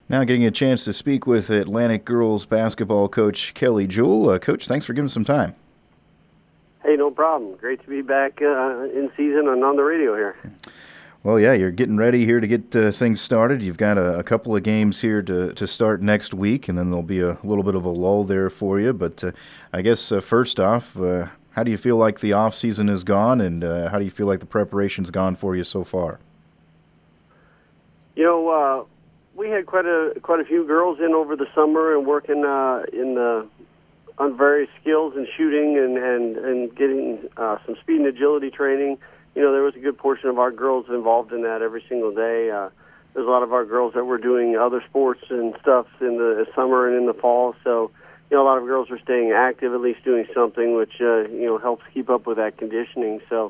Now getting a chance to speak with Atlantic girls basketball coach Kelly Jewell. Coach, thanks for giving some time. Hey, no problem. Great to be back in season and on the radio here. Well, yeah, you're getting ready here to get things started. You've got a couple of games here to start next week, and then there'll be a little bit of a lull there for you. But I guess first off, how do you feel like the off season has gone, and how do you feel like the preparation's gone for you so far? We had quite a few girls in over the summer and working on various skills and shooting and getting some speed and agility training. There was a good portion of our girls involved in that every single day. There's a lot of our girls that were doing other sports and stuff in the summer and in the fall. So, a lot of girls are staying active, at least doing something, which helps keep up with that conditioning. So,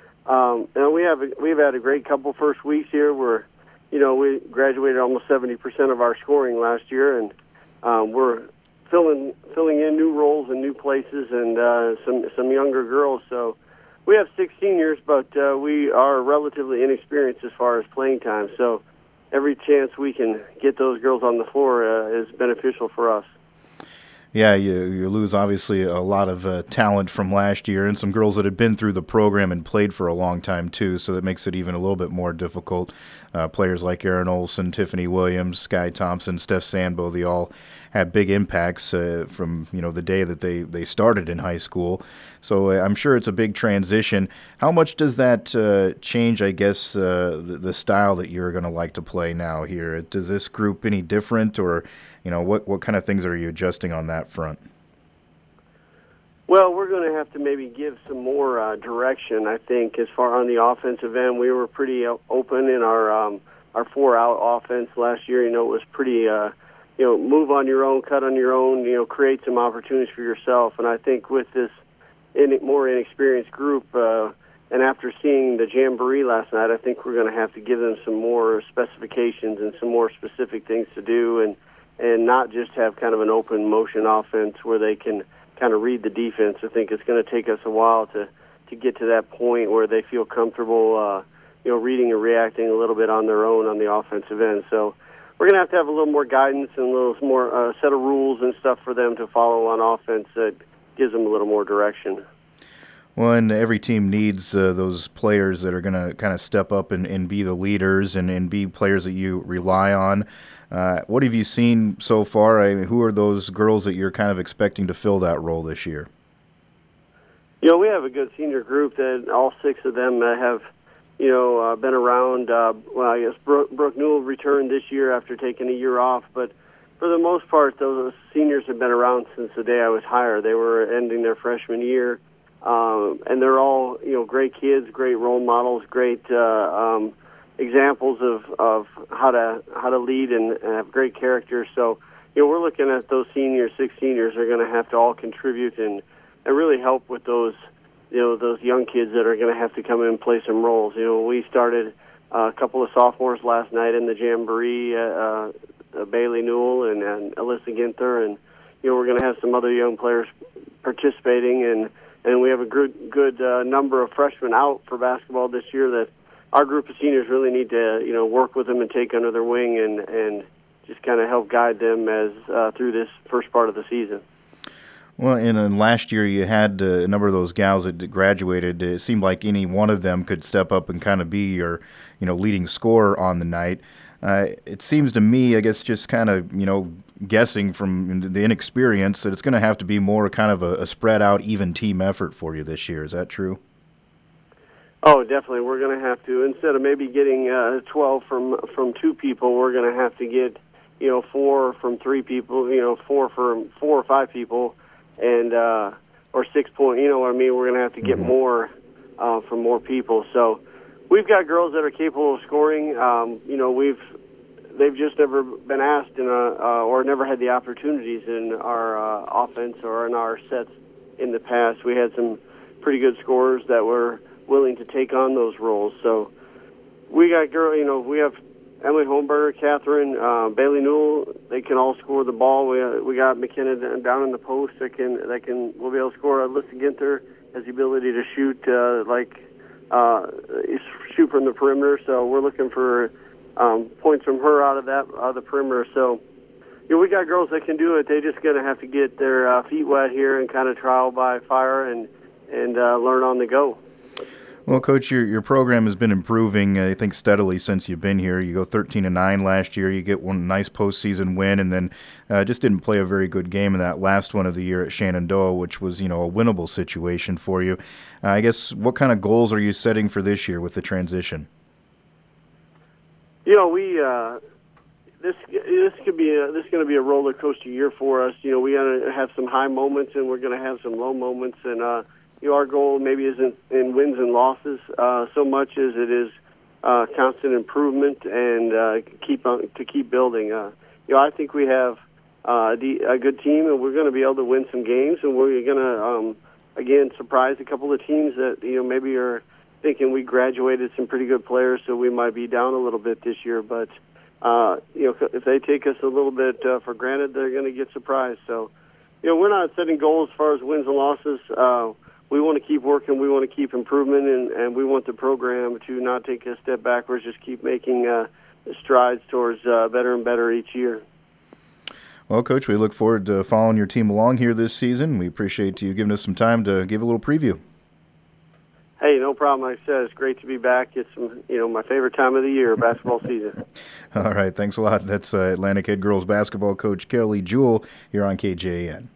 we've had a great couple first weeks here. We graduated almost 70% of our scoring last year, and we're filling in new roles and new places and some younger girls. So we have 6 seniors, but we are relatively inexperienced as far as playing time. So every chance we can get those girls on the floor is beneficial for us. Yeah, you lose obviously a lot of talent from last year and some girls that had been through the program and played for a long time too, so that makes it even a little bit more difficult. Players like Erin Olson, Tiffany Williams, Sky Thompson, Steph Sambo, they all had big impacts from the day that they started in high school. So I'm sure it's a big transition. How much does that change, I guess, the style that you're going to like to play now here? Does this group any different, or what kind of things are you adjusting on that front? Well, we're going to have to maybe give some more direction. I think as far on the offensive end, we were pretty open in our 4-out offense last year. It was pretty. Move on your own, cut on your own, create some opportunities for yourself. And I think with this more inexperienced group, and after seeing the Jamboree last night, I think we're going to have to give them some more specifications and some more specific things to do, and not just have kind of an open motion offense where they can kind of read the defense. I think it's going to take us a while to get to that point where they feel comfortable, reading and reacting a little bit on their own on the offensive end. So we're going to have a little more guidance and a little more set of rules and stuff for them to follow on offense that gives them a little more direction. Well, and every team needs those players that are going to kind of step up and be the leaders and be players that you rely on. What have you seen so far? Who are those girls that you're kind of expecting to fill that role this year? We have a good senior group that all 6 of them have been around. I guess Brooke Newell returned this year after taking a year off, but for the most part, those seniors have been around since the day I was hired. They were ending their freshman year, and they're all great kids, great role models, great examples of how to lead and have great character. So we're looking at those 6 seniors are going to have to all contribute and really help with those young kids that are going to have to come in and play some roles. We started a couple of sophomores last night in the Jamboree, Bailey Newell and Alyssa Ginther, and we're going to have some other young players participating, and we have a good number of freshmen out for basketball this year that our group of seniors really need to work with them and take under their wing and just kind of help guide them as through this first part of the season. Well, and last year you had a number of those gals that graduated. It seemed like any one of them could step up and kind of be your, leading scorer on the night. It seems to me, I guess, just kind of, guessing from the inexperience, that it's going to have to be more kind of a spread out, even team effort for you this year. Is that true? Oh, definitely. We're going to have to, instead of maybe getting 12 from 2 people, we're going to have to get 4 from 3 people, 4 from 4 or 5 people. And or 6 point, we're going to have to get more from more people. So we've got girls that are capable of scoring. They've just never been asked or never had the opportunities in our offense or in our sets in the past. We had some pretty good scorers that were willing to take on those roles. So we got we have Emily Holmberger, Catherine, Bailey Newell. They can all score the ball. We got McKenna down in the post that will be able to score. Alyssa Ginther has the ability to shoot shoot from the perimeter. So we're looking for points from her out of the perimeter. So, we got girls that can do it. They just going to have to get their feet wet here and kind of trial by fire and learn on the go. Well, Coach, your program has been improving, I think, steadily since you've been here. You go 13-9 last year. You get one nice postseason win, and then just didn't play a very good game in that last one of the year at Shenandoah, which was, a winnable situation for you. I guess, what kind of goals are you setting for this year with the transition? We this going to be a roller coaster year for us. We're going to have some high moments, and we're going to have some low moments, and our goal maybe isn't in wins and losses so much as it is constant improvement and keep building. I think we have a good team, and we're going to be able to win some games, and we're going to again surprise a couple of teams that maybe are thinking we graduated some pretty good players, so we might be down a little bit this year. But if they take us a little bit for granted, they're going to get surprised. So we're not setting goals as far as wins and losses. We want to keep working. We want to keep improvement, and we want the program to not take a step backwards, just keep making strides towards better and better each year. Well, Coach, we look forward to following your team along here this season. We appreciate you giving us some time to give a little preview. Hey, no problem. Like I said, it's great to be back. It's my favorite time of the year, basketball season. All right, thanks a lot. That's Atlantic Head Girls basketball coach Kelly Jewell here on KJAN.